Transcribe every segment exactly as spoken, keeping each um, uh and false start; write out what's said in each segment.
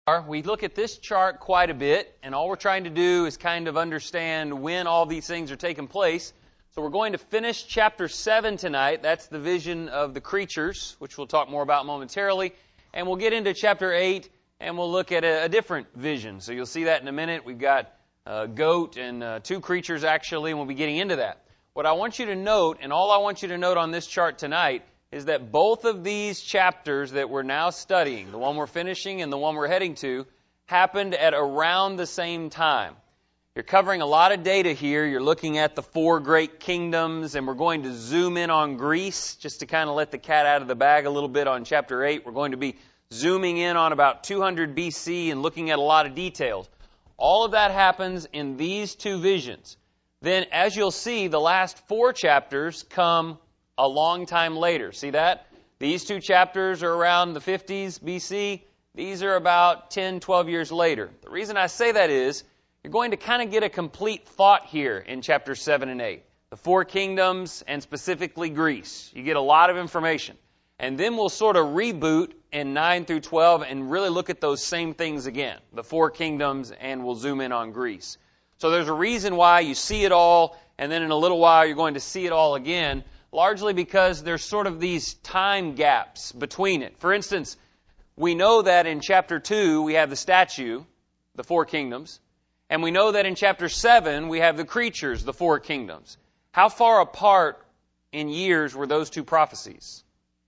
We look at this chart quite a bit, and all we're trying to do is kind of understand when all these things are taking place. So we're going to finish chapter seven tonight. That's the vision of the creatures, which we'll talk more about momentarily. And we'll get into chapter eight, and we'll look at a, a different vision. So you'll see that in a minute. We've got a goat and uh, two creatures, actually, and we'll be getting into that. What I want you to note, and all I want you to note on this chart tonight, is that both of these chapters that we're now studying, the one we're finishing and the one we're heading to, happened at around the same time. You're covering a lot of data here. You're looking at the four great kingdoms, and we're going to zoom in on Greece, just to kind of let the cat out of the bag a little bit on chapter eight. We're going to be zooming in on about two hundred B C and looking at a lot of details. All of that happens in these two visions. Then, as you'll see, the last four chapters come a long time later. See that? These two chapters are around the fifties B C. These are about ten, twelve years later. The reason I say that is you're going to kind of get a complete thought here in chapters seven and eight. The four kingdoms and specifically Greece. You get a lot of information. And then we'll sort of reboot in nine through twelve and really look at those same things again. The four kingdoms, and we'll zoom in on Greece. So there's a reason why you see it all, and then in a little while you're going to see it all again. Largely because there's sort of these time gaps between it. For instance, we know that in chapter two we have the statue, the four kingdoms, and we know that in chapter seven we have the creatures, the four kingdoms. How far apart in years were those two prophecies?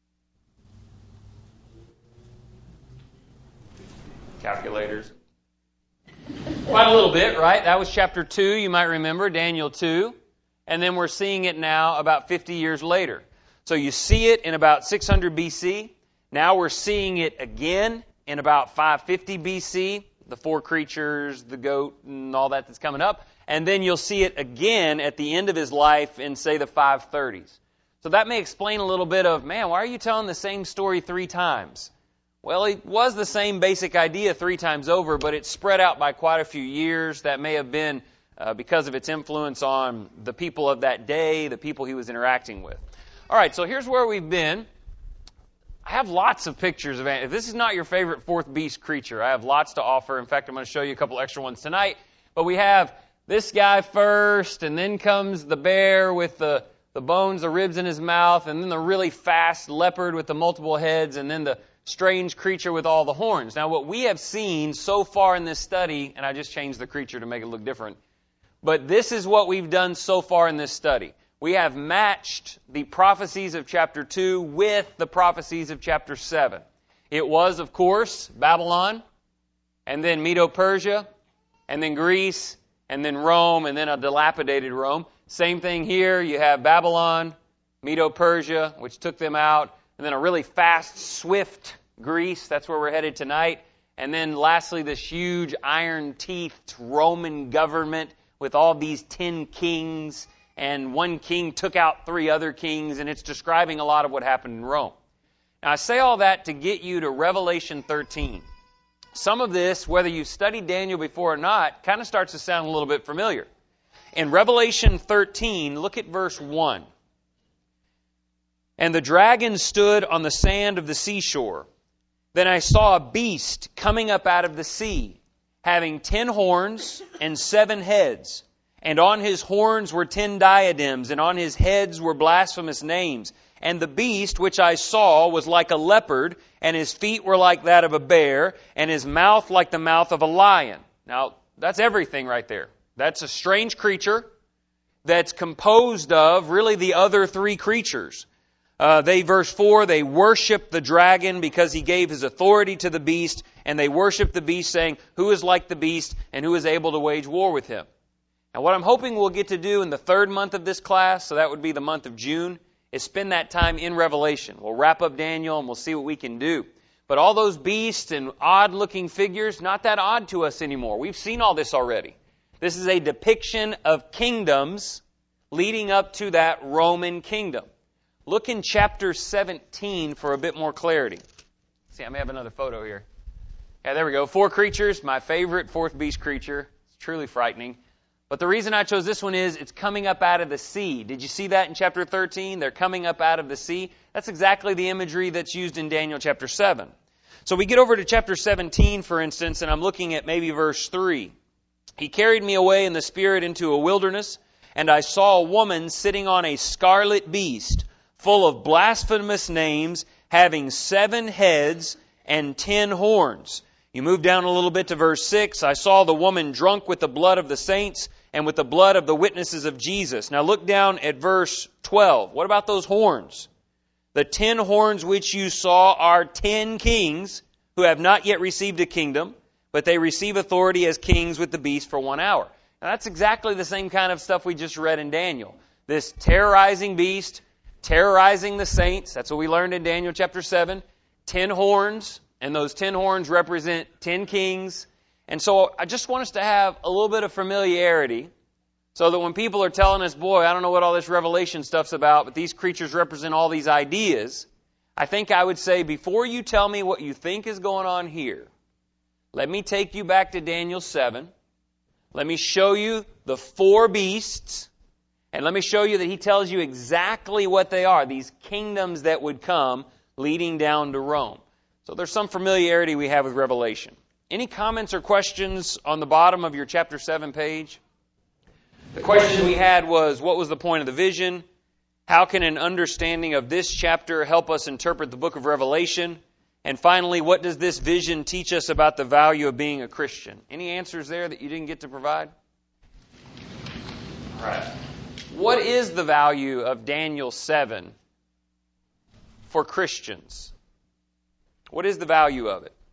Calculators. Quite a little bit, right? That was chapter two, you might remember, Daniel two. And then we're seeing it now about fifty years later. So you see it in about six hundred B C. Now we're seeing it again in about five fifty B C. The four creatures, the goat, and all that that's coming up. And then you'll see it again at the end of his life in, say, the five thirties. So that may explain a little bit of, man, why are you telling the same story three times? Well, it was the same basic idea three times over, but it's spread out by quite a few years. That may have been Uh, because of its influence on the people of that day, the people he was interacting with. All right, so here's where we've been. I have lots of pictures of it. If this is not your favorite fourth beast creature, I have lots to offer. In fact, I'm going to show you a couple extra ones tonight. But we have this guy first, and then comes the bear with the, the bones, the ribs in his mouth, and then the really fast leopard with the multiple heads, and then the strange creature with all the horns. Now, what we have seen so far in this study, and I just changed the creature to make it look different, but this is what we've done so far in this study. We have matched the prophecies of chapter two with the prophecies of chapter seven. It was, of course, Babylon, and then Medo-Persia, and then Greece, and then Rome, and then a dilapidated Rome. Same thing here. You have Babylon, Medo-Persia, which took them out, and then a really fast, swift Greece. That's where we're headed tonight. And then lastly, this huge iron-teethed Roman government with all these ten kings, and one king took out three other kings, and it's describing a lot of what happened in Rome. Now, I say all that to get you to Revelation thirteen. Some of this, whether you've studied Daniel before or not, kind of starts to sound a little bit familiar. In Revelation thirteen, look at verse one. And the dragon stood on the sand of the seashore. Then I saw a beast coming up out of the sea, having ten horns and seven heads. And on his horns were ten diadems, and on his heads were blasphemous names. And the beast which I saw was like a leopard, and his feet were like that of a bear, and his mouth like the mouth of a lion. Now, that's everything right there. That's a strange creature that's composed of really the other three creatures. Uh, they, verse four, they worship the dragon because he gave his authority to the beast, and they worship the beast, saying, who is like the beast and who is able to wage war with him? Now, what I'm hoping we'll get to do in the third month of this class, so that would be the month of June, is spend that time in Revelation. We'll wrap up Daniel and we'll see what we can do. But all those beasts and odd-looking figures, not that odd to us anymore. We've seen all this already. This is a depiction of kingdoms leading up to that Roman kingdom. Look in chapter seventeen for a bit more clarity. See, I may have another photo here. Yeah, there we go. Four creatures, my favorite fourth beast creature. It's truly frightening. But the reason I chose this one is it's coming up out of the sea. Did you see that in chapter thirteen? They're coming up out of the sea. That's exactly the imagery that's used in Daniel chapter seven. So we get over to chapter seventeen, for instance, and I'm looking at maybe verse three. He carried me away in the Spirit into a wilderness, and I saw a woman sitting on a scarlet beast, full of blasphemous names, having seven heads and ten horns. You move down a little bit to verse six. I saw the woman drunk with the blood of the saints and with the blood of the witnesses of Jesus. Now look down at verse twelve. What about those horns? The ten horns which you saw are ten kings who have not yet received a kingdom, but they receive authority as kings with the beast for one hour. Now that's exactly the same kind of stuff we just read in Daniel. This terrorizing beast, terrorizing the saints. That's what we learned in Daniel chapter seven. Ten horns, and those ten horns represent ten kings. And so I just want us to have a little bit of familiarity so that when people are telling us, boy, I don't know what all this Revelation stuff's about, but these creatures represent all these ideas, I think I would say, before you tell me what you think is going on here, let me take you back to Daniel seven. Let me show you the four beasts, and let me show you that he tells you exactly what they are, these kingdoms that would come leading down to Rome. So there's some familiarity we have with Revelation. Any comments or questions on the bottom of your chapter seven page? The question we had was, what was the point of the vision? How can an understanding of this chapter help us interpret the book of Revelation? And finally, what does this vision teach us about the value of being a Christian? Any answers there that you didn't get to provide? All right. What is the value of Daniel seven for Christians? What is the value of it?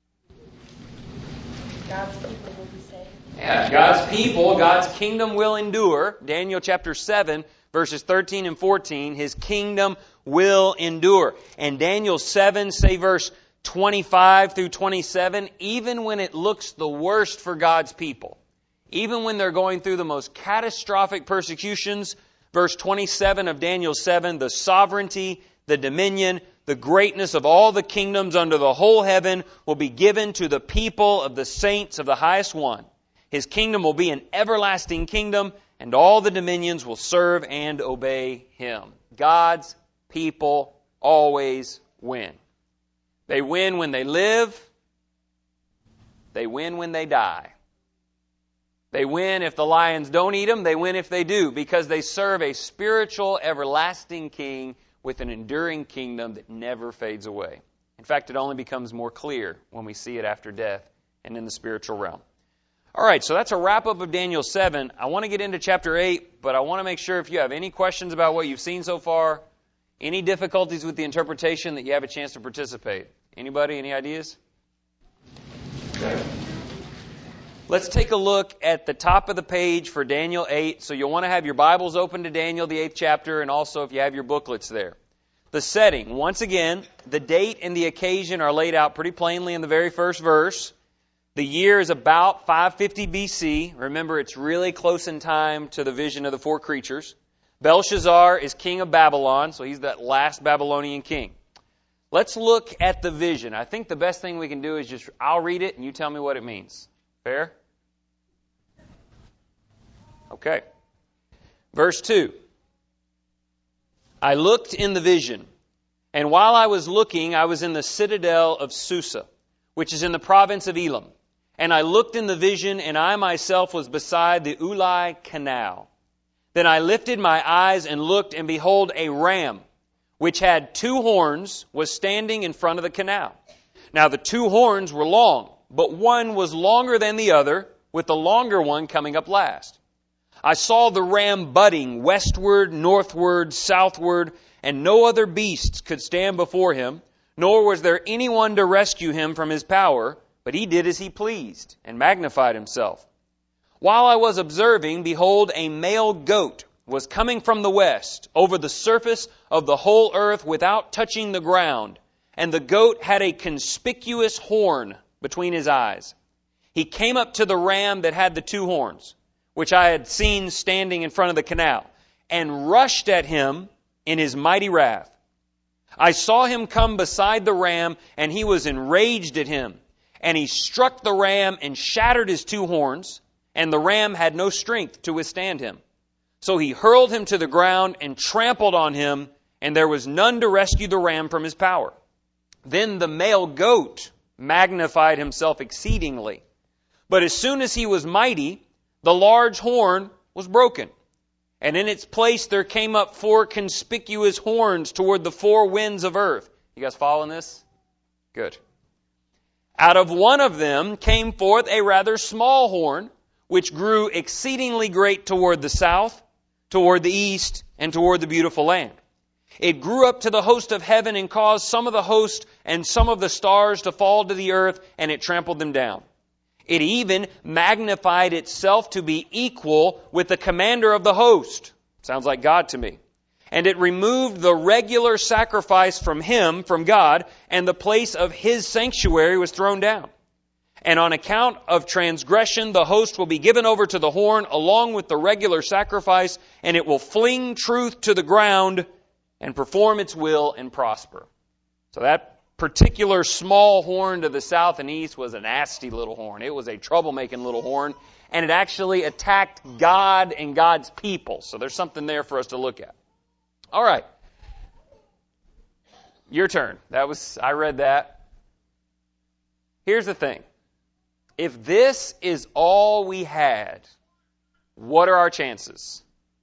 God's people will be saved. Yeah, God's people, God's kingdom will endure. Daniel chapter seven, verses thirteen and fourteen, His kingdom will endure. And Daniel seven, say verse twenty-five through twenty-seven, even when it looks the worst for God's people, even when they're going through the most catastrophic persecutions, verse twenty-seven of Daniel seven, the sovereignty, the dominion, the greatness of all the kingdoms under the whole heaven will be given to the people of the saints of the highest one. His kingdom will be an everlasting kingdom, and all the dominions will serve and obey Him. God's people always win. They win when they live. They win when they die. They win if the lions don't eat them. They win if they do, because they serve a spiritual, everlasting king with an enduring kingdom that never fades away. In fact, it only becomes more clear when we see it after death and in the spiritual realm. All right, so that's a wrap-up of Daniel seven. I want to get into chapter eight, but I want to make sure if you have any questions about what you've seen so far, any difficulties with the interpretation, that you have a chance to participate. Anybody, any ideas? Okay. Let's take a look at the top of the page for Daniel eight. So you'll want to have your Bibles open to Daniel, the eighth chapter, and also if you have your booklets there. The setting, once again, the date and the occasion are laid out pretty plainly in the very first verse. The year is about five fifty B C. Remember, it's really close in time to the vision of the four creatures. Belshazzar is king of Babylon, so he's that last Babylonian king. Let's look at the vision. I think the best thing we can do is just, I'll read it and you tell me what it means. Fair? Okay. Verse two. I looked in the vision, and while I was looking, I was in the citadel of Susa, which is in the province of Elam. And I looked in the vision, and I myself was beside the Ulai Canal. Then I lifted my eyes and looked, and behold, a ram, which had two horns, was standing in front of the canal. Now the two horns were long, but one was longer than the other, with the longer one coming up last. I saw the ram butting westward, northward, southward, and no other beasts could stand before him, nor was there anyone to rescue him from his power, but he did as he pleased, and magnified himself. While I was observing, behold, a male goat was coming from the west, over the surface of the whole earth without touching the ground, and the goat had a conspicuous horn between his eyes. He came up to the ram that had the two horns, which I had seen standing in front of the canal, and rushed at him in his mighty wrath. I saw him come beside the ram, and he was enraged at him. And he struck the ram and shattered his two horns, and the ram had no strength to withstand him. So he hurled him to the ground and trampled on him, and there was none to rescue the ram from his power. Then the male goat magnified himself exceedingly. But as soon as he was mighty, the large horn was broken. And in its place there came up four conspicuous horns toward the four winds of earth. You guys following this? Good. Out of one of them came forth a rather small horn, which grew exceedingly great toward the south, toward the east, and toward the beautiful land. It grew up to the host of heaven and caused some of the host and some of the stars to fall to the earth, and it trampled them down. It even magnified itself to be equal with the commander of the host. Sounds like God to me. And it removed the regular sacrifice from him, from God, and the place of his sanctuary was thrown down. And on account of transgression, the host will be given over to the horn along with the regular sacrifice, and it will fling truth to the ground and perform its will and prosper. So that particular small horn to the south and east was a nasty little horn. It was a troublemaking little horn, and it actually attacked God and God's people. So there's something there for us to look at. All right. Your turn. That was, I read that. Here's the thing. If this is all we had, what are our chances?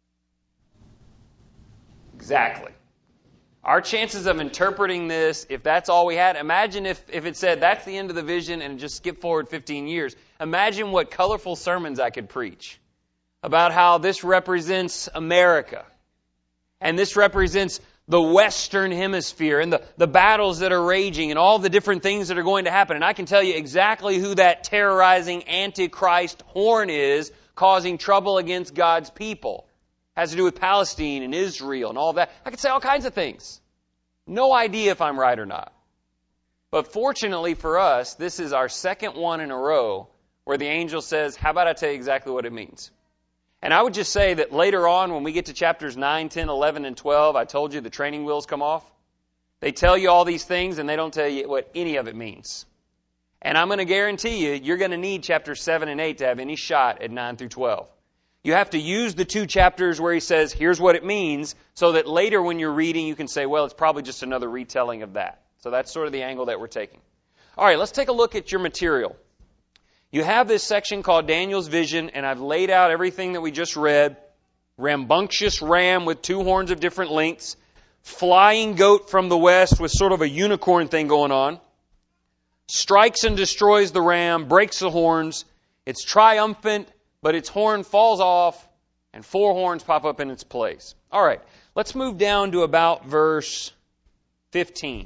Exactly. Our chances of interpreting this, if that's all we had, imagine if, if it said that's the end of the vision and just skip forward fifteen years. Imagine what colorful sermons I could preach about how this represents America. And this represents the Western Hemisphere and the, the battles that are raging and all the different things that are going to happen. And I can tell you exactly who that terrorizing Antichrist horn is causing trouble against God's people. Has to do with Palestine and Israel and all that. I could say all kinds of things. No idea if I'm right or not. But fortunately for us, this is our second one in a row where the angel says, how about I tell you exactly what it means? And I would just say that later on when we get to chapters nine, ten, eleven, and twelve, I told you the training wheels come off. They tell you all these things and they don't tell you what any of it means. And I'm going to guarantee you, you're going to need chapters seven and eight to have any shot at nine through twelve. You have to use the two chapters where he says, here's what it means, so that later when you're reading, you can say, well, it's probably just another retelling of that. So that's sort of the angle that we're taking. All right, let's take a look at your material. You have this section called Daniel's Vision, and I've laid out everything that we just read. Rambunctious ram with two horns of different lengths. Flying goat from the west with sort of a unicorn thing going on. Strikes and destroys the ram, breaks the horns. It's triumphant, but its horn falls off, and four horns pop up in its place. All right, let's move down to about verse fifteen.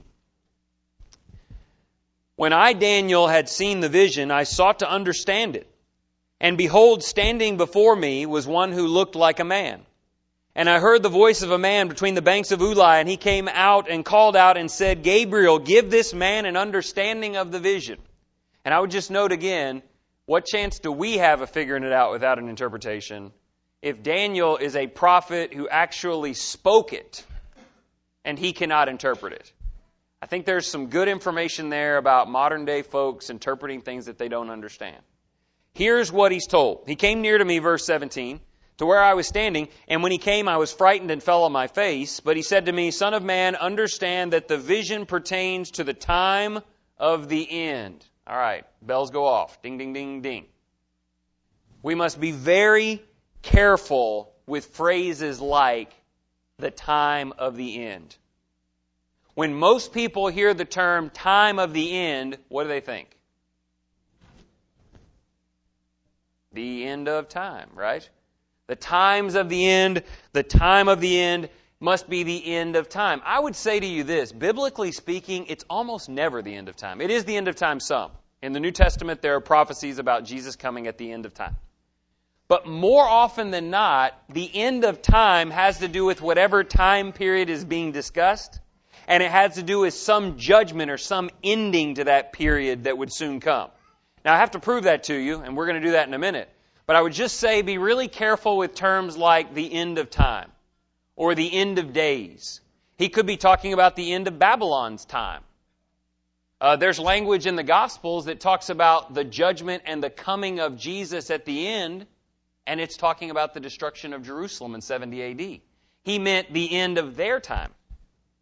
When I, Daniel, had seen the vision, I sought to understand it. And behold, standing before me was one who looked like a man. And I heard the voice of a man between the banks of Ulai, and he came out and called out and said, Gabriel, give this man an understanding of the vision. And I would just note again, what chance do we have of figuring it out without an interpretation if Daniel is a prophet who actually spoke it and he cannot interpret it? I think there's some good information there about modern day folks interpreting things that they don't understand. Here's what he's told. He came near to me, verse seventeen, to where I was standing, and when he came I was frightened and fell on my face. But he said to me, Son of man, understand that the vision pertains to the time of the end. All right, bells go off. Ding, ding, ding, ding. We must be very careful with phrases like the time of the end. When most people hear the term time of the end, what do they think? The end of time, right? The times of the end, the time of the end must be the end of time. I would say to you this, biblically speaking, it's almost never the end of time. It is the end of time some. In the New Testament, there are prophecies about Jesus coming at the end of time. But more often than not, the end of time has to do with whatever time period is being discussed, and it has to do with some judgment or some ending to that period that would soon come. Now, I have to prove that to you, and we're going to do that in a minute. But I would just say be really careful with terms like the end of time or the end of days. He could be talking about the end of Babylon's time. Uh, there's language in the Gospels that talks about the judgment and the coming of Jesus at the end, and it's talking about the destruction of Jerusalem in seventy A D. He meant the end of their time.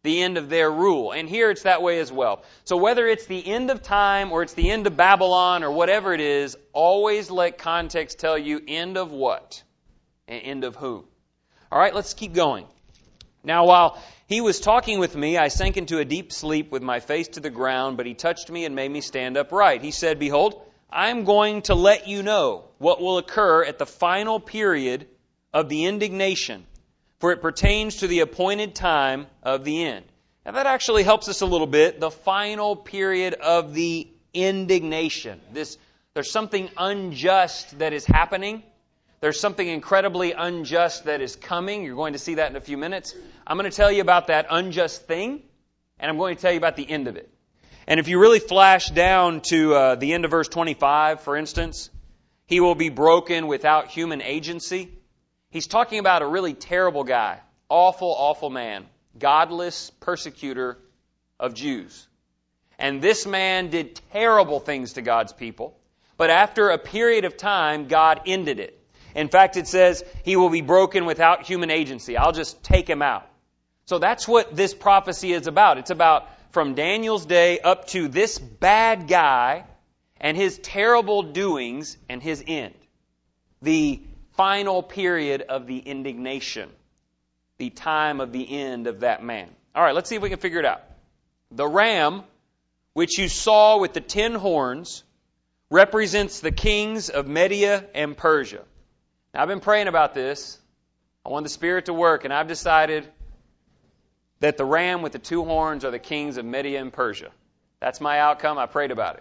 the end of their rule. And here it's that way as well. So whether it's the end of time or it's the end of Babylon or whatever it is, always let context tell you end of what? And end of who? All right, let's keep going. Now, while he was talking with me, I sank into a deep sleep with my face to the ground, but he touched me and made me stand upright. He said, "Behold, I am going to let you know what will occur at the final period of the indignation, for it pertains to the appointed time of the end." Now that actually helps us a little bit. The final period of the indignation. This, there's something unjust that is happening. There's something incredibly unjust that is coming. You're going to see that in a few minutes. I'm going to tell you about that unjust thing, and I'm going to tell you about the end of it. And if you really flash down to uh, the end of verse twenty-five, for instance, he will be broken without human agency. He's talking about a really terrible guy, awful, awful man, godless persecutor of Jews. And this man did terrible things to God's people. But after a period of time, God ended it. In fact, it says he will be broken without human agency. I'll just take him out. So that's what this prophecy is about. It's about from Daniel's day up to this bad guy and his terrible doings and his end. The final period of the indignation. The time of the end of that man. All right, let's see if we can figure it out. The ram, which you saw with the ten horns, represents the kings of Media and Persia. Now, I've been praying about this. I want the Spirit to work, and I've decided that the ram with the two horns are the kings of Media and Persia. That's my outcome. I prayed about it.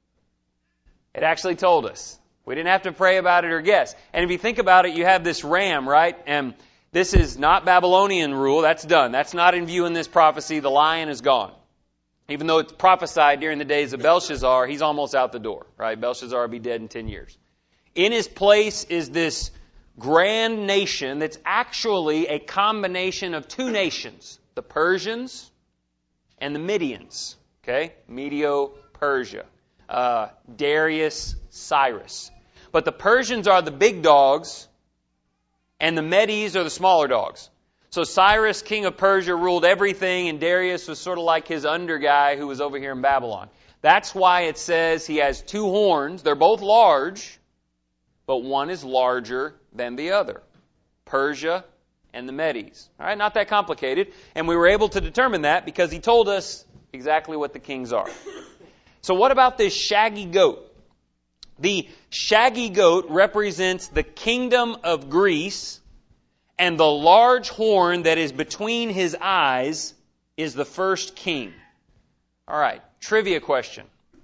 It actually told us. We didn't have to pray about it or guess. And if you think about it, you have this ram, right? And this is not Babylonian rule. That's done. That's not in view in this prophecy. The lion is gone. Even though it's prophesied during the days of Belshazzar, he's almost out the door, right? Belshazzar will be dead in ten years. In his place is this grand nation that's actually a combination of two nations, the Persians and the Medians. Okay? Medio-Persia. Uh, Darius, Cyrus. But the Persians are the big dogs, and the Medes are the smaller dogs. So Cyrus, king of Persia, ruled everything, and Darius was sort of like his under guy who was over here in Babylon. That's why it says he has two horns. They're both large, but one is larger than the other. Persia and the Medes. All right, not that complicated. And we were able to determine that because he told us exactly what the kings are. So what about this shaggy goat? The shaggy goat represents the kingdom of Greece, and the large horn that is between his eyes is the first king. All right, trivia question.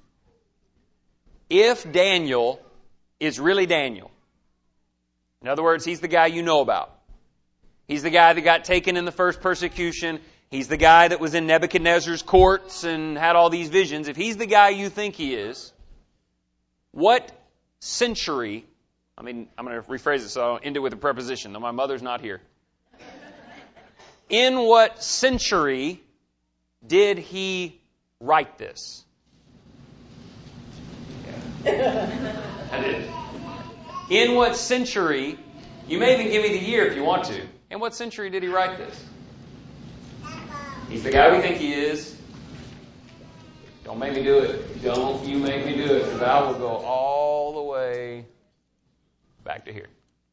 If Daniel is really Daniel, in other words, he's the guy you know about. He's the guy that got taken in the first persecution. He's the guy that was in Nebuchadnezzar's courts and had all these visions. If he's the guy you think he is, what century, I mean, I'm going to rephrase it so I'll end it with a preposition, though my mother's not here. In what century did he write this? Yeah. I did. In what century, you may even give me the year if you want to. In what century did he write this? He's the guy we think he is. Don't make me do it. Don't you make me do it, because I will go all the way back to here.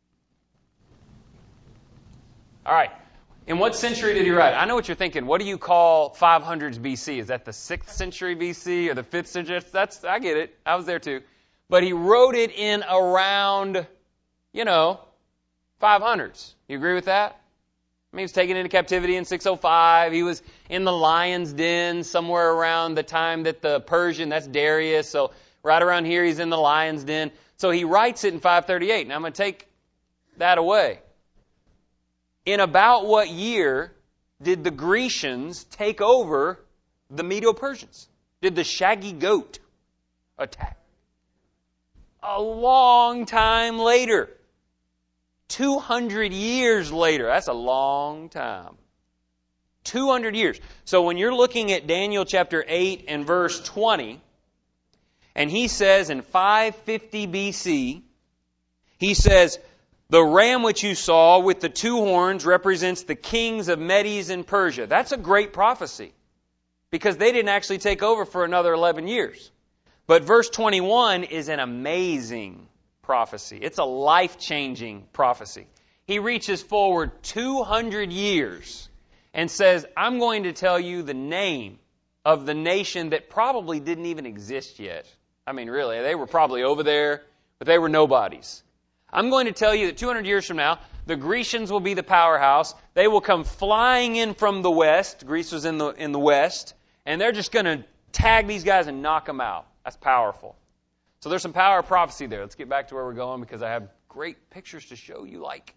All right. In what century did he write? I know what you're thinking. What do you call five hundreds B C? Is that the sixth century B C or the fifth century? That's, I get it. I was there too. But he wrote it in around, you know, five hundreds. You agree with that? I mean, he was taken into captivity in six oh five. He was in the lion's den somewhere around the time that the Persian, that's Darius. So right around here, he's in the lion's den. So he writes it in five thirty-eight. Now I'm going to take that away. In about what year did the Grecians take over the Medo-Persians? Did the shaggy goat attack? A long time later. two hundred years later. That's a long time. two hundred years. So when you're looking at Daniel chapter eight and verse twenty, and he says in five fifty B C, he says, The ram which you saw with the two horns represents the kings of Medes and Persia. That's a great prophecy because they didn't actually take over for another eleven years. But verse twenty-one is an amazing prophecy. It's a life-changing prophecy. He reaches forward two hundred years and says, I'm going to tell you the name of the nation that probably didn't even exist yet. I mean, really, they were probably over there, but they were nobodies. I'm going to tell you that two hundred years from now, the Grecians will be the powerhouse. They will come flying in from the west. Greece was in the in the west. And they're just going to tag these guys and knock them out. That's powerful. So there's some power of prophecy there. Let's get back to where we're going because I have great pictures to show you like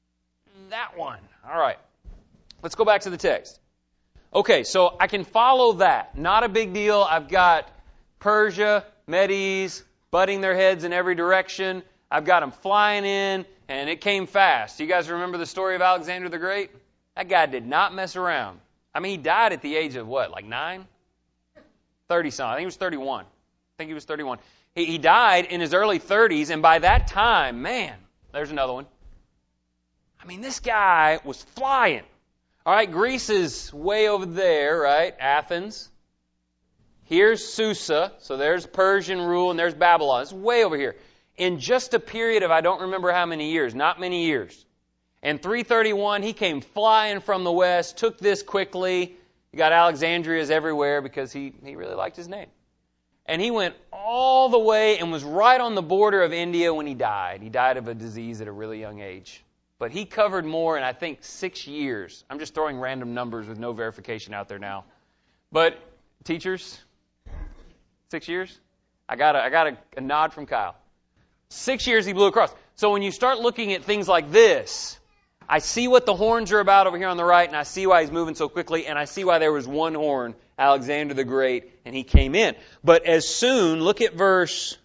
that one. All right. Let's go back to the text. Okay, so I can follow that. Not a big deal. I've got Persia, Medes, butting their heads in every direction. I've got them flying in, and it came fast. You guys remember the story of Alexander the Great? That guy did not mess around. I mean, he died at the age of what, like nine? thirty-something. I think he was thirty-one. I think he was thirty-one. He, he died in his early thirties, and by that time, man, there's another one. I mean, this guy was flying. All right, Greece is way over there, right? Athens. Here's Susa, so there's Persian rule, and there's Babylon. It's way over here. In just a period of, I don't remember how many years, not many years. In three thirty-one, he came flying from the west, took this quickly. You got Alexandrias everywhere because he, he really liked his name. And he went all the way and was right on the border of India when he died. He died of a disease at a really young age. But he covered more in, I think, six years. I'm just throwing random numbers with no verification out there now. But teachers, six years? I got a, I got a, a nod from Kyle. Six years he blew across. So when you start looking at things like this, I see what the horns are about over here on the right, and I see why he's moving so quickly, and I see why there was one horn, Alexander the Great, and he came in. But as soon, look at verse,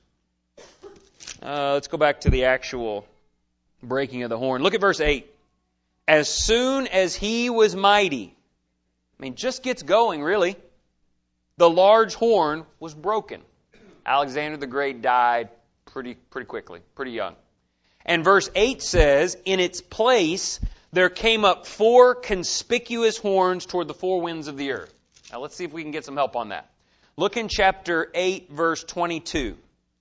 uh, let's go back to the actual breaking of the horn. Look at verse eight. As soon as he was mighty, I mean, just gets going, really, the large horn was broken. Alexander the Great died pretty pretty quickly, pretty young. And verse eight says, in its place there came up four conspicuous horns toward the four winds of the earth. Now let's see if we can get some help on that. Look in chapter eight, verse twenty-two.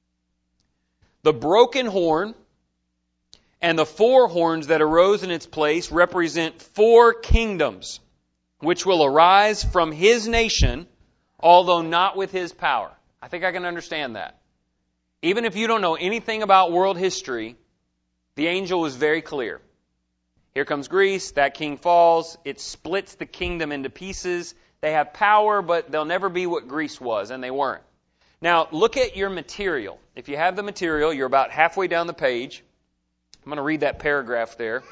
The broken horn and the four horns that arose in its place represent four kingdoms, which will arise from his nation, although not with his power. I think I can understand that. Even if you don't know anything about world history, the angel was very clear. Here comes Greece, that king falls, it splits the kingdom into pieces. They have power, but they'll never be what Greece was, and they weren't. Now, look at your material. If you have the material, you're about halfway down the page. I'm going to read that paragraph there.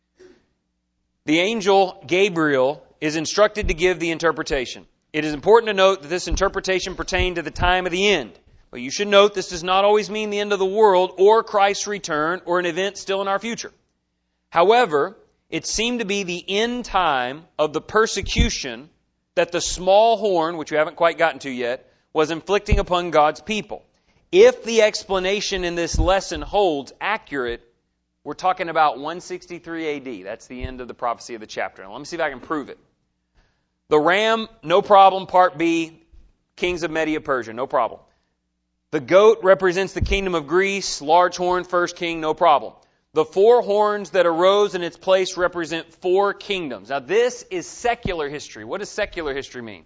The angel Gabriel is instructed to give the interpretation. It is important to note that this interpretation pertained to the time of the end. But you should note this does not always mean the end of the world or Christ's return or an event still in our future. However, it seemed to be the end time of the persecution that the small horn, which we haven't quite gotten to yet, was inflicting upon God's people. If the explanation in this lesson holds accurate, we're talking about one sixty-three A D. That's the end of the prophecy of the chapter. Now, let me see if I can prove it. The ram, no problem. Part B, kings of Media, Persia, no problem. The goat represents the kingdom of Greece, large horn, first king, no problem. The four horns that arose in its place represent four kingdoms. Now this is secular history. What does secular history mean?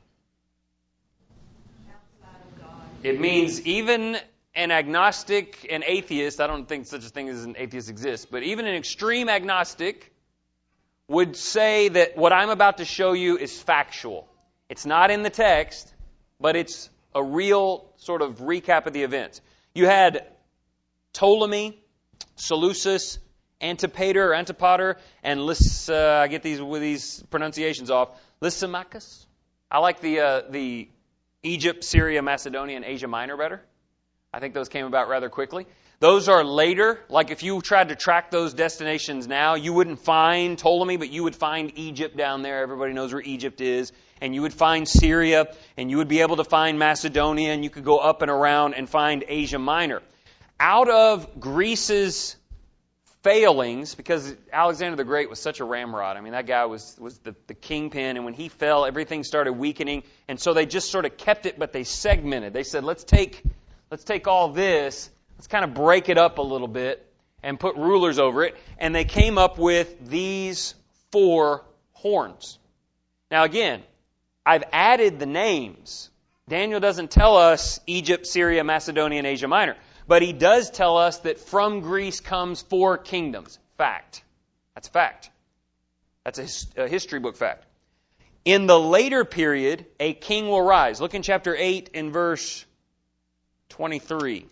It means even an agnostic, an atheist, I don't think such a thing as an atheist exists, but even an extreme agnostic would say that what I'm about to show you is factual. It's not in the text, but it's a real sort of recap of the events. You had Ptolemy, Seleucus, Antipater or Antipater, and Lys, uh, I get these with these pronunciations off, Lysimachus. I like the uh, the Egypt, Syria, Macedonia, and Asia Minor better. I think those came about rather quickly. Those are later. Like if you tried to track those destinations now, you wouldn't find Ptolemy, but you would find Egypt down there. Everybody knows where Egypt is. And you would find Syria, and you would be able to find Macedonia, and you could go up and around and find Asia Minor. Out of Greece's failings, because Alexander the Great was such a ramrod. I mean, that guy was, was the, the kingpin, and when he fell, everything started weakening. And so they just sort of kept it, but they segmented. They said, let's take, let's take all this, let's kind of break it up a little bit and put rulers over it. And they came up with these four horns. Now again, I've added the names. Daniel doesn't tell us Egypt, Syria, Macedonia, and Asia Minor. But he does tell us that from Greece comes four kingdoms. Fact. That's a fact. That's a, a history book fact. In the later period, a king will rise. Look in chapter eight in verse twenty-three.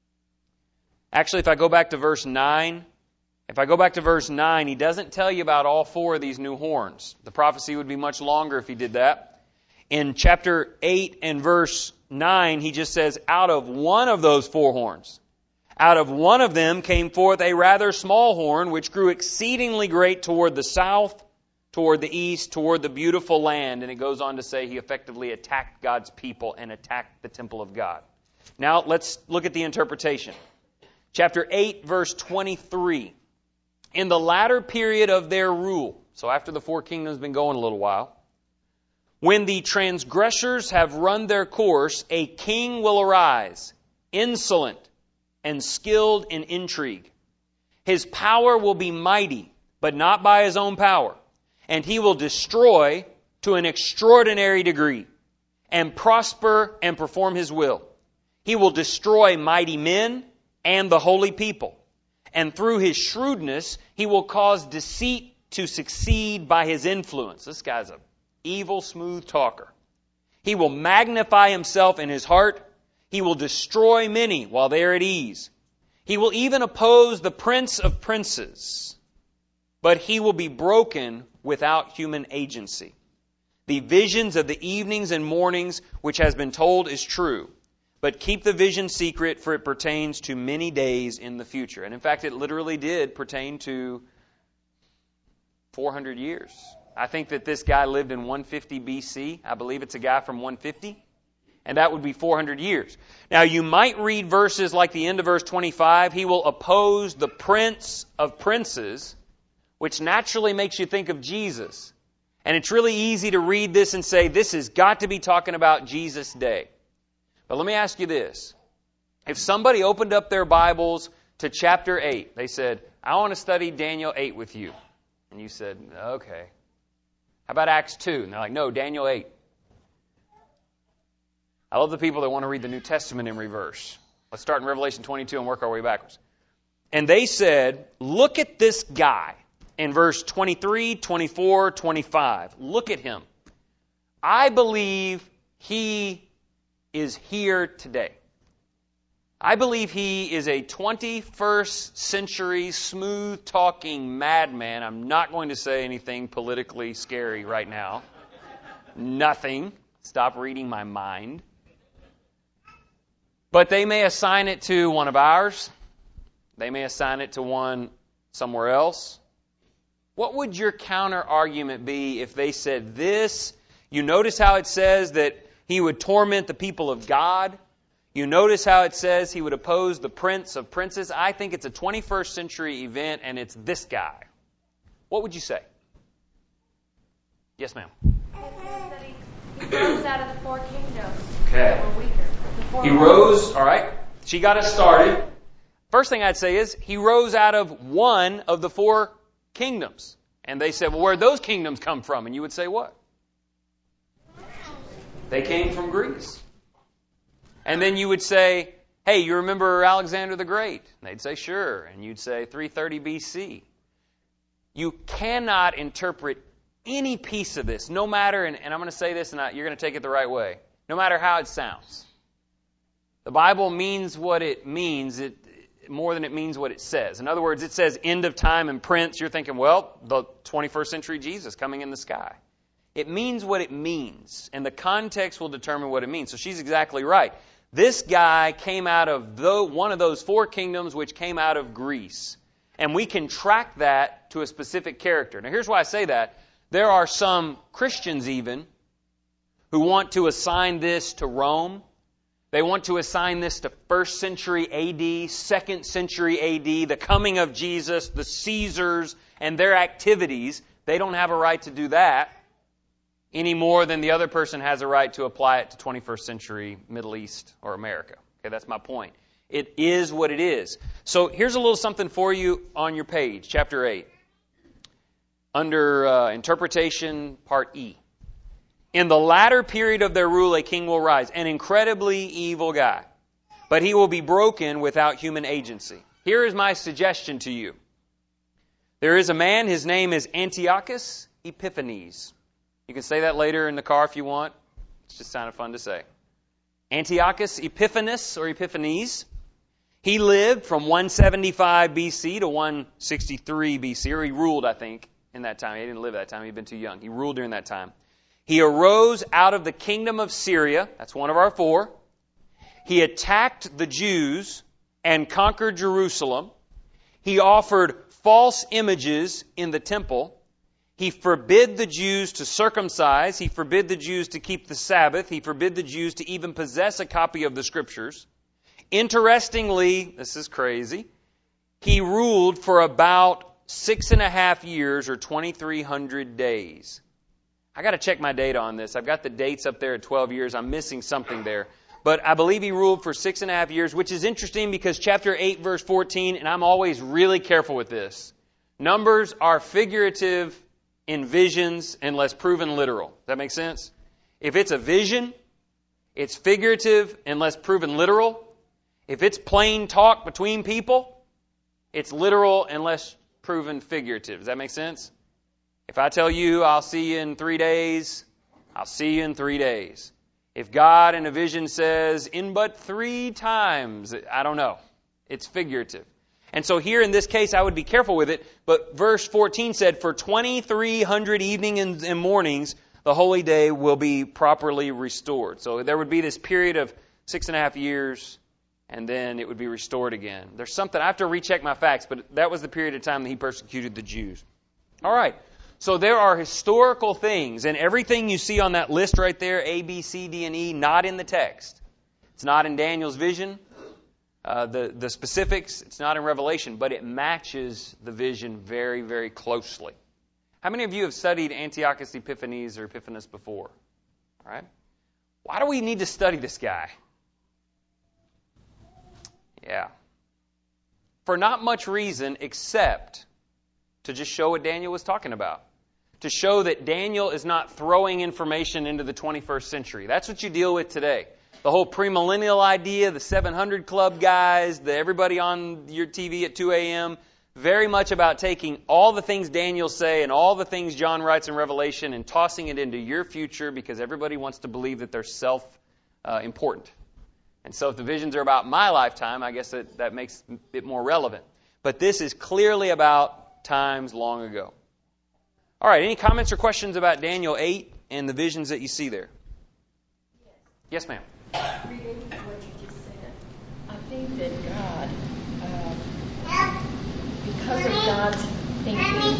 Actually, if I go back to verse nine, if I go back to verse nine, he doesn't tell you about all four of these new horns. The prophecy would be much longer if he did that. In chapter eight and verse nine, he just says, out of one of those four horns, out of one of them came forth a rather small horn, which grew exceedingly great toward the south, toward the east, toward the beautiful land. And it goes on to say he effectively attacked God's people and attacked the temple of God. Now, let's look at the interpretation. Chapter eight, verse twenty-three. In the latter period of their rule, so after the four kingdoms have been going a little while, when the transgressors have run their course, a king will arise, insolent and skilled in intrigue. His power will be mighty, but not by his own power. And he will destroy to an extraordinary degree, and prosper and perform his will. He will destroy mighty men and the holy people. And through his shrewdness, he will cause deceit to succeed by his influence. This guy's a evil, smooth talker. He will magnify himself in his heart. He will destroy many while they are at ease. He will even oppose the prince of princes. But he will be broken without human agency. The visions of the evenings and mornings which has been told is true. But keep the vision secret, for it pertains to many days in the future. And in fact, it literally did pertain to four hundred years. I think that this guy lived in one fifty B C. I believe it's a guy from one fifty. And that would be four hundred years. Now, you might read verses like the end of verse twenty-five. He will oppose the prince of princes, which naturally makes you think of Jesus. And it's really easy to read this and say, this has got to be talking about Jesus' day. But let me ask you this. If somebody opened up their Bibles to chapter eight, they said, I want to study Daniel eight with you. And you said, okay. How about Acts two? And they're like, no, Daniel eight. I love the people that want to read the New Testament in reverse. Let's start in Revelation twenty-two and work our way backwards. And they said, look at this guy in verse twenty-three, twenty-four, twenty-five. Look at him. I believe he is here today. I believe he is a twenty-first century smooth-talking madman. I'm not going to say anything politically scary right now. Nothing. Stop reading my mind. But they may assign it to one of ours. They may assign it to one somewhere else. What would your counter argument be if they said this? You notice how it says that he would torment the people of God. You notice how it says he would oppose the prince of princes. I think it's a twenty-first century event, and it's this guy. What would you say? Yes, ma'am. He rose out of the four kingdoms Okay. that were weaker. The four He rose, all right. She got us started. First thing I'd say is he rose out of one of the four kingdoms. And they said, well, where'd those kingdoms come from? And you would say what? They came from Greece. And then you would say, hey, you remember Alexander the Great? And they'd say, sure. And you'd say three thirty B C. You cannot interpret any piece of this, no matter, and, and I'm going to say this, and I, you're going to take it the right way, no matter how it sounds. The Bible means what it means it, more than it means what it says. In other words, it says end of time and prince. You're thinking, well, the twenty-first century Jesus coming in the sky. It means what it means, and the context will determine what it means. So she's exactly right. This guy came out of the, one of those four kingdoms which came out of Greece. And we can track that to a specific character. Now here's why I say that. There are some Christians even who want to assign this to Rome. They want to assign this to first century A D, second century A D, the coming of Jesus, the Caesars, and their activities. They don't have a right to do that any more than the other person has a right to apply it to twenty-first century Middle East or America. Okay, that's my point. It is what it is. So here's a little something for you on your page, chapter eight. Under uh, interpretation, part E. In the latter period of their rule, a king will rise, an incredibly evil guy, but he will be broken without human agency. Here is my suggestion to you. There is a man, his name is Antiochus Epiphanes. You can say that later in the car if you want. It's just kind of fun to say. Antiochus Epiphanes or Epiphanes. He lived from one seventy-five B C to one sixty-three B C, or he ruled, I think, in that time. He didn't live that time. He'd been too young. He ruled during that time. He arose out of the kingdom of Syria. That's one of our four. He attacked the Jews and conquered Jerusalem. He offered false images in the temple. He forbid the Jews to circumcise. He forbid the Jews to keep the Sabbath. He forbid the Jews to even possess a copy of the Scriptures. Interestingly, this is crazy, he ruled for about six and a half years or twenty-three hundred days. I got to check my data on this. I've got the dates up there at twelve years. I'm missing something there. But I believe he ruled for six and a half years, which is interesting because chapter eight, verse fourteen, and I'm always really careful with this. Numbers are figurative in visions unless proven literal. Does that make sense? If it's a vision, it's figurative unless proven literal. If it's plain talk between people, it's literal unless proven figurative. Does that make sense? If I tell you, I'll see you in three days, I'll see you in three days. If God in a vision says, in but three times, I don't know. It's figurative. And so here in this case, I would be careful with it. But verse fourteen said, for twenty-three hundred evenings and mornings, the holy day will be properly restored. So there would be this period of six and a half years, and then it would be restored again. There's something, I have to recheck my facts, but that was the period of time that he persecuted the Jews. All right. So there are historical things, and everything you see on that list right there, A, B, C, D, and E, not in the text. It's not in Daniel's vision. Uh, the, the specifics, it's not in Revelation, but it matches the vision very, very closely. How many of you have studied Antiochus Epiphanes or Epiphanes before? All right. Why do we need to study this guy? Yeah. For not much reason except to just show what Daniel was talking about. To show that Daniel is not throwing information into the twenty-first century. That's what you deal with today. The whole premillennial idea, the seven hundred Club guys, the everybody on your T V at two a.m., very much about taking all the things Daniel say and all the things John writes in Revelation and tossing it into your future because everybody wants to believe that they're self-important. Uh, and so if the visions are about my lifetime, I guess that, that makes it more relevant. But this is clearly about times long ago. All right, any comments or questions about Daniel eight and the visions that you see there? Yes, ma'am. Relating to what you just said, I think that God, uh, because of God's thinking,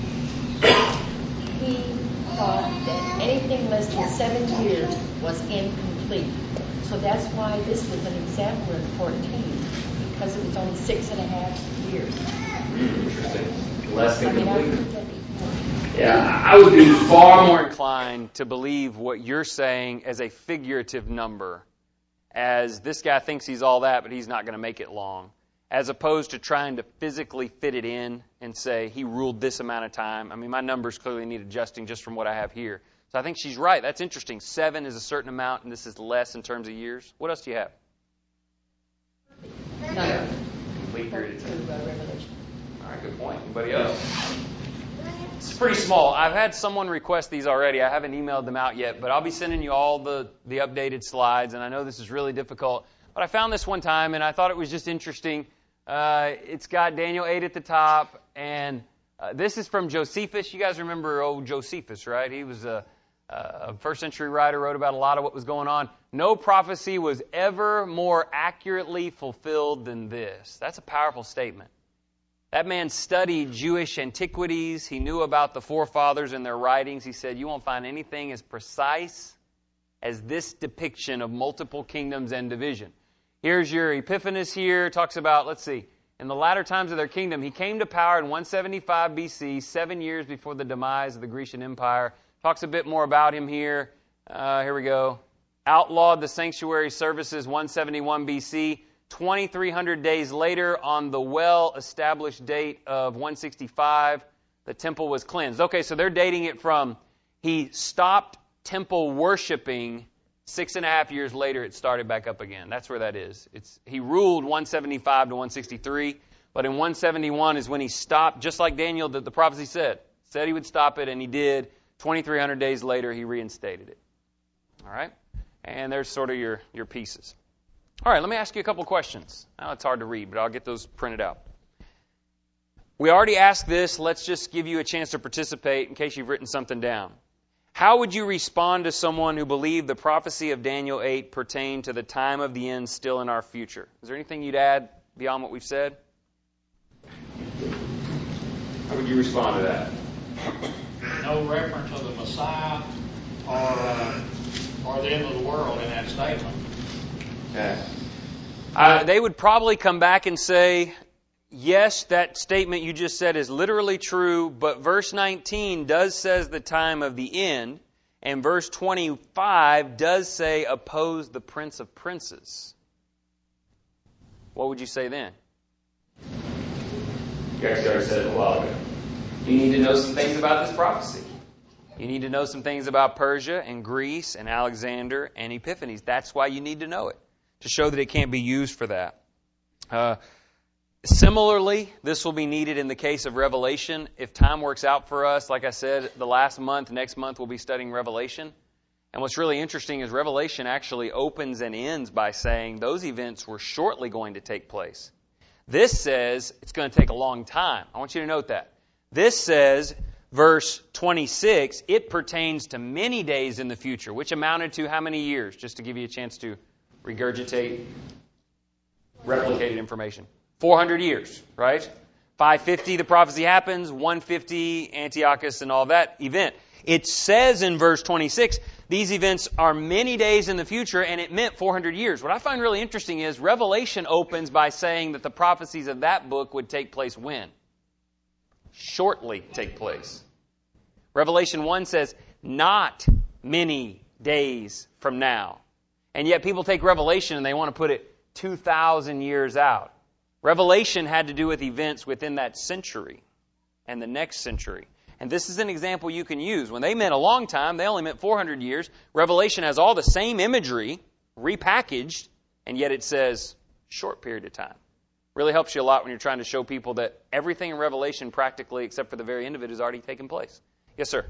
He thought that anything less than seven years was incomplete. So that's why this was an example in fourteen, because it was only six and a half years. Interesting. Less than I mean, I complete. think that Yeah, I would be far more inclined to believe what you're saying as a figurative number, as this guy thinks he's all that, but he's not going to make it long, as opposed to trying to physically fit it in and say he ruled this amount of time. I mean, my numbers clearly need adjusting just from what I have here. So I think she's right. That's interesting. Seven is a certain amount, and this is less in terms of years. What else do you have? no, Complete period of to time. uh, Revelation. All right, good point. Anybody else? It's pretty small. I've had someone request these already. I haven't emailed them out yet, but I'll be sending you all the, the updated slides, and I know this is really difficult, but I found this one time, and I thought it was just interesting. Uh, it's got Daniel eight at the top, and uh, this is from Josephus. You guys remember old Josephus, right? He was a, a first century writer, wrote about a lot of what was going on. No prophecy was ever more accurately fulfilled than this. That's a powerful statement. That man studied Jewish antiquities. He knew about the forefathers and their writings. He said, you won't find anything as precise as this depiction of multiple kingdoms and division. Here's your Epiphanes here. Talks about, let's see, in the latter times of their kingdom, he came to power in one seventy-five B C, seven years before the demise of the Grecian Empire. Talks a bit more about him here. Uh, here we go. Outlawed the sanctuary services one seventy-one B C. twenty-three hundred days later, on the well-established date of one sixty-five, the temple was cleansed. Okay, so they're dating it from he stopped temple worshiping. Six and a half years later, it started back up again. That's where that is. It's he ruled one seventy-five to one sixty-three, but in one seventy-one is when he stopped, just like Daniel, that the prophecy said. Said he would stop it, and he did. twenty-three hundred days later, he reinstated it. All right? And there's sort of your, your pieces. All right, let me ask you a couple questions. Now, it's hard to read, but I'll get those printed out. We already asked this. Let's just give you a chance to participate in case you've written something down. How would you respond to someone who believed the prophecy of Daniel eight pertained to the time of the end still in our future? Is there anything you'd add beyond what we've said? How would you respond to that? No reference of the Messiah or uh, or the end of the world in that statement. Okay. Uh, they would probably come back and say, yes, that statement you just said is literally true, but verse nineteen does says the time of the end, and verse twenty-five does say oppose the prince of princes. What would you say then? You actually already said it a while ago. You need to know some things about this prophecy. You need to know some things about Persia and Greece and Alexander and Epiphanes. That's why you need to know it, to show that it can't be used for that. Uh, similarly, this will be needed in the case of Revelation. If time works out for us, like I said, the last month, next month, we'll be studying Revelation. And what's really interesting is Revelation actually opens and ends by saying those events were shortly going to take place. This says it's going to take a long time. I want you to note that. This says, verse twenty-six, it pertains to many days in the future, which amounted to how many years? Just to give you a chance to regurgitate replicated information. four hundred years, right? five fifty, the prophecy happens. one fifty, Antiochus and all that event. It says in verse twenty-six, these events are many days in the future, and it meant four hundred years. What I find really interesting is Revelation opens by saying that the prophecies of that book would take place when? Shortly take place. Revelation one says, not many days from now. And yet people take Revelation and they want to put it two thousand years out. Revelation had to do with events within that century and the next century. And this is an example you can use. When they meant a long time, they only meant four hundred years. Revelation has all the same imagery, repackaged, and yet it says short period of time. Really helps you a lot when you're trying to show people that everything in Revelation, practically, except for the very end of it, has already taken place. Yes, sir?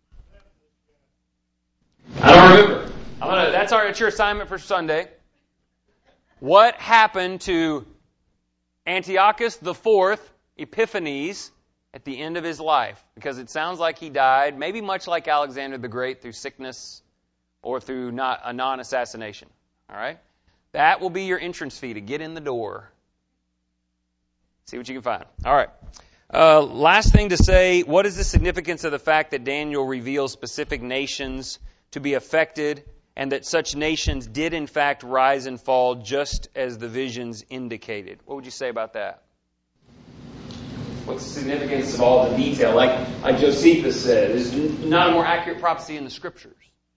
I don't remember. I'm gonna, that's our, it's your assignment for Sunday. What happened to Antiochus the Fourth, Epiphanes, at the end of his life? Because it sounds like he died, maybe much like Alexander the Great, through sickness or through not, a non-assassination. All right? That will be your entrance fee to get in the door. See what you can find. All right. Uh, last thing to say, what is the significance of the fact that Daniel reveals specific nations to be affected and that such nations did in fact rise and fall just as the visions indicated? What would you say about that? What's the significance of all the detail? Like, like Josephus said, there's not a more accurate prophecy in the Scriptures.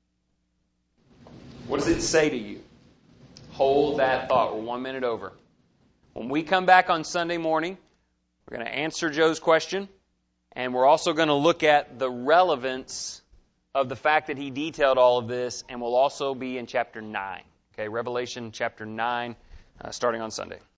What does it say to you? Hold that thought. We're one minute over. When we come back on Sunday morning, we're going to answer Joe's question, and we're also going to look at the relevance of the fact that he detailed all of this, and we'll also be in chapter nine. Okay, Revelation chapter nine, uh, starting on Sunday.